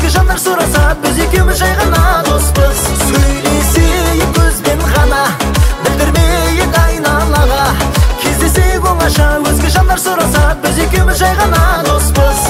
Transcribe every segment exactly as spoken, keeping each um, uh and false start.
өзге жандар сұраса, біз екеуміз жай ғана доспыз. Сөйлесейік көзбен ғана, білдірмейік айналаға. Кездесейік оңаша, өзге жандар сұраса, біз екеуміз жай ғана доспыз.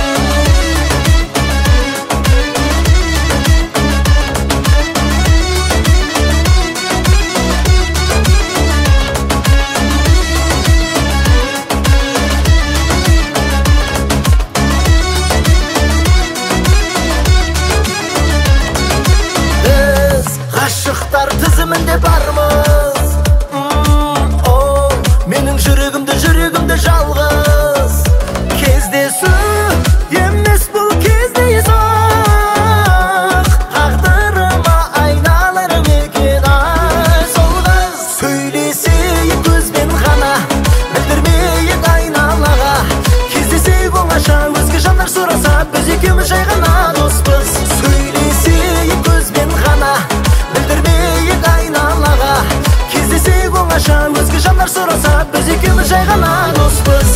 Ғашықтар тізімінде бармыз. О, менің жүрегімді, жүрегімді жалғыз. Кездесу емес бұл кездейсақ, тағдырыма айналар мекен ай сол қыз. Сөйлесейік көзбен ғана, білдірмейік айналаға. Кездесейік оңаша, өзге жандар сұраса, біз екеуміз жай ғана доспыз. Сөйлесейік көзбен ғана, білдірмейік айналаға. Кездесейік оңаша, өзге жандар сұраса, біз екеуміз жай ғана доспыз.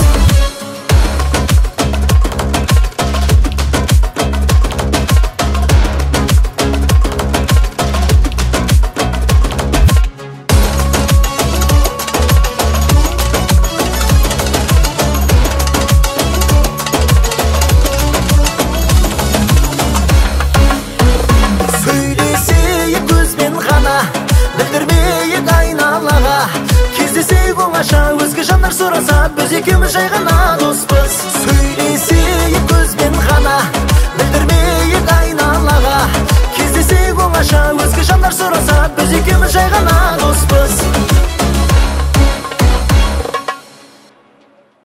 Сөйлесейік көзбен ғана, білдірмейік айналаға. Кездесейік оңаша, өзге жандар сұраса, біз екеуміз жай ғана доспыз. Сөйлесейік көзбен ғана, білдірмейік айналаға. Кездесейік оңаша, өзге жандар сұраса, біз екеуміз жай ғана доспыз.